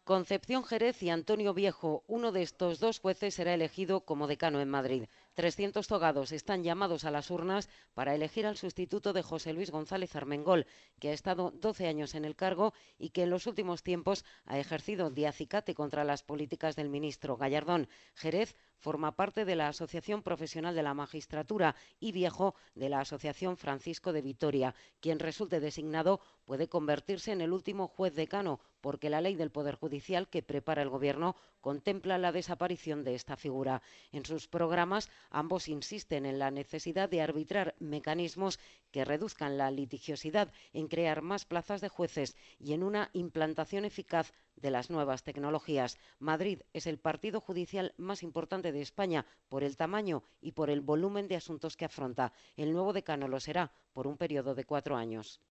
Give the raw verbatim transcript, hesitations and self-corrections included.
Concepción Jerez y Antonio Viejo, uno de estos dos jueces será elegido como decano en Madrid. trescientos togados están llamados a las urnas para elegir al sustituto de José Luis González Armengol, que ha estado doce años en el cargo y que en los últimos tiempos ha ejercido de acicate contra las políticas del ministro Gallardón. Jerez forma parte de la Asociación Profesional de la Magistratura y Viejo de la Asociación Francisco de Vitoria. Quien resulte designado puede convertirse en el último juez decano, porque la ley del Poder Judicial que prepara el Gobierno contempla la desaparición de esta figura. En sus programas, ambos insisten en la necesidad de arbitrar mecanismos que reduzcan la litigiosidad, en crear más plazas de jueces y en una implantación eficaz de las nuevas tecnologías. Madrid es el partido judicial más importante de España por el tamaño y por el volumen de asuntos que afronta. El nuevo decano lo será por un periodo de cuatro años.